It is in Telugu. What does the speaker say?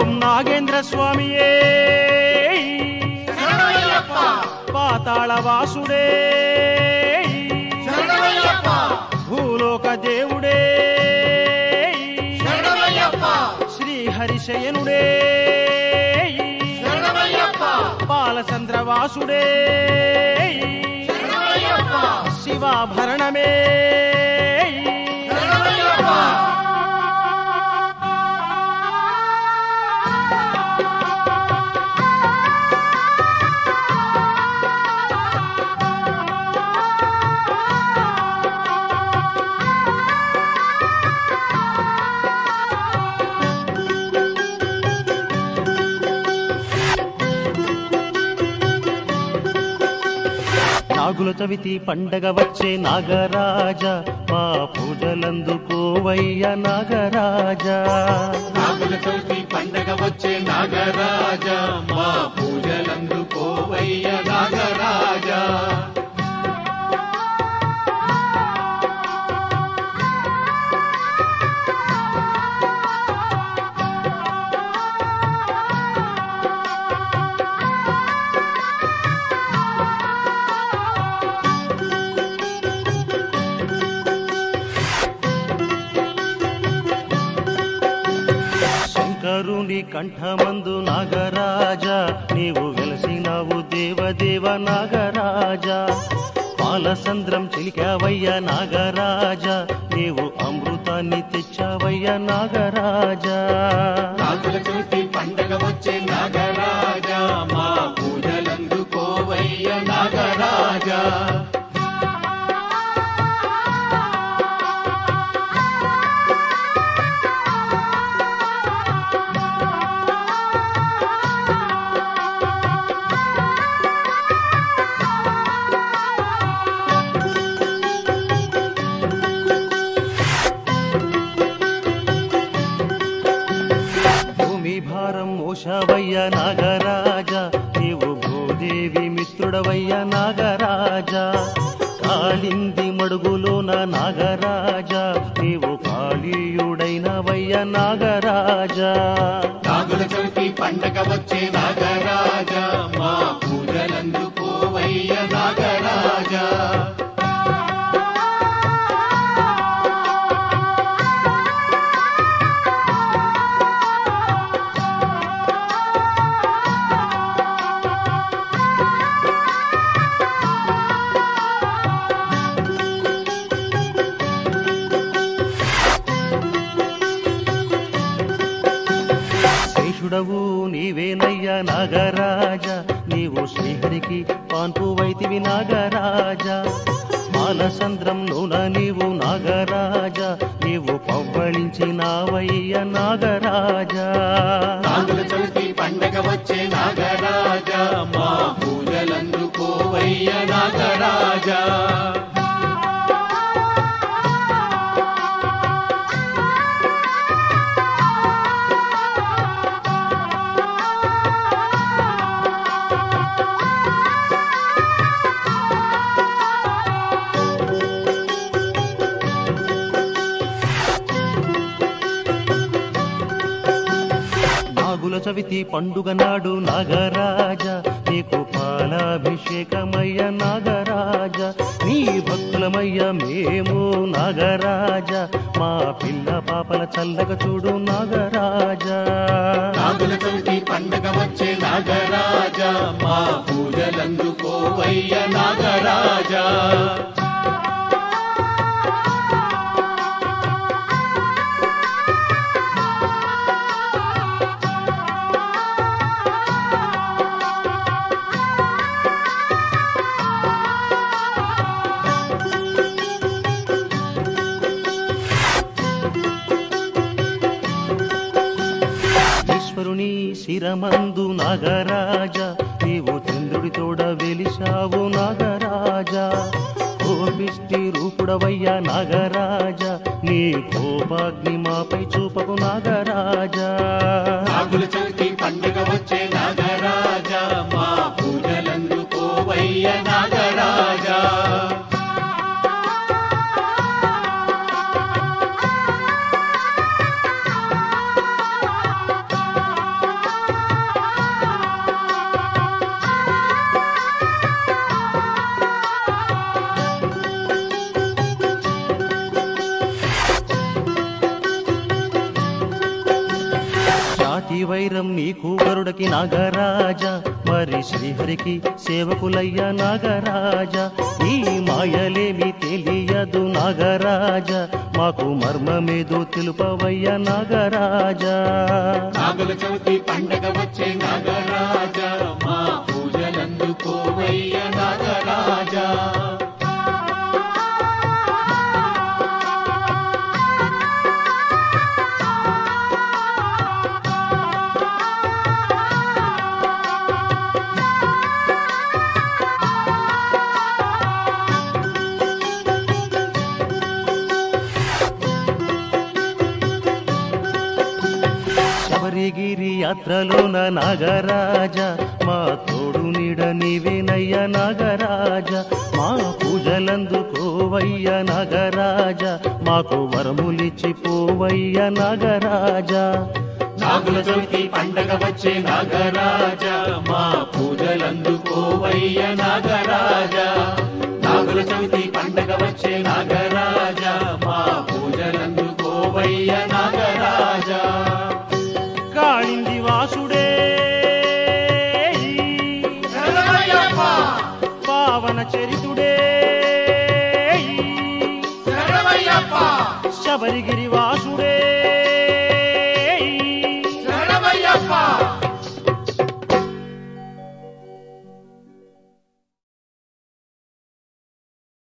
ఓం నాగేంద్ర స్వామియే పాతాళ వాసుడే భూలోక దేవుడే శ్రీహరిశయనుడే బాలచంద్రవాసుడే శివాభరణమే నాగుల చవితి పండగ వచ్చే నాగరాజ మా పూజలందుకోవయ్య నాగరాజ నాగుల చవితి పండగ వచ్చే నాగరాజ మా పూజలందుకోవయ్య నాగరాజ శంకరుని కంఠమందు నాగరాజ నీవు వెలసినావు దేవదేవ నాగరాజ పాలసంద్రం చిలికావయ్య నాగరాజ నీవు అమృతాన్ని తెచ్చావయ్య నాగరాజ నాగుల చవితి పండగ వచ్చే నాగరాజ మా పూజలందుకోవయ్య నాగరాజ భారం మోషవయ్య నాగరాజ నీవు భూదేవి మిత్రుడవయ్య నాగరాజ కాలింది మడుగులోన నాగరాజ నీవు కాళీయుడైనవయ్య నాగరాజ నాగుల చవితి పండగ వచ్చే నాగరాజ మా పూజలందుకోవయ్య నాగరాజ శేషుడవు నీవేనయ్య నాగరాజ నీవు శ్రీహరికి పాన్పువైతివి నాగరాజ బాలచంద్రంలోన నీవు నాగరాజ నీవు పవ్వళించినావయ్య నాగరాజ నాగుల చవితి పండగ వచ్చే నాగరాజ మా పూజలందుకోవయ్య నాగరాజ నాగుల చవితి పండుగ నాడు నాగరాజ నీకు పాలాభిషేకమయ్య నాగరాజ నీ భక్తులమయ్య మేము నాగరాజ మా పిల్ల పాపల చల్లగా చూడు నాగరాజ నాగుల చవితి పండగ వచ్చే నాగరాజ మా పూజలందుకోవయ్య నాగరాజ ఈశ్వరుని శిరమందు నాగరాజ నీవు చంద్రుడితోడ వెలిశావు నాగరాజ కోపిష్టి రూపుడవయ్య నాగరాజ నీ కోపాగ్ని మాపై చూపకు నాగరాజ నాగుల చవితి పండగ వచ్చే నాగరాజ మా పూజలందుకోవయ్య నాగరాజ మాటి వైరం నీకు గరుడకి నాగరాజ, మరి శ్రీహరికి సేవకులయ్య నాగరాజ. ఈ మాయలేమి తెలియదు నాగరాజ, మాకు మర్మమేదో తెలుపవయ్య నాగరాజ. నాగుల చవితి పండగ వచ్చే నాగరాజ, మా పూజలందుకోవయ్య నాగరాజ. శబరిగిరి యాత్రలోన నాగరాజ, మా తోడు నీడ నీవేనయ్య నాగరాజ. మా పూజలందుకోవయ్య నాగరాజ, మాకు వరములిచ్చి పోవయ్య నాగరాజ. నాగుల చవితి పండగ వచ్చే నాగరాజ, మా పూజలందుకోవయ్య నాగరాజ. నాగుల చవితి పండగ వచ్చే నాగరాజ, మా పూజలందుకోవయ్య నాగరాజ. కాళింది వాసుడే పావన చరితుడే, శబరిగిరి వాసుడే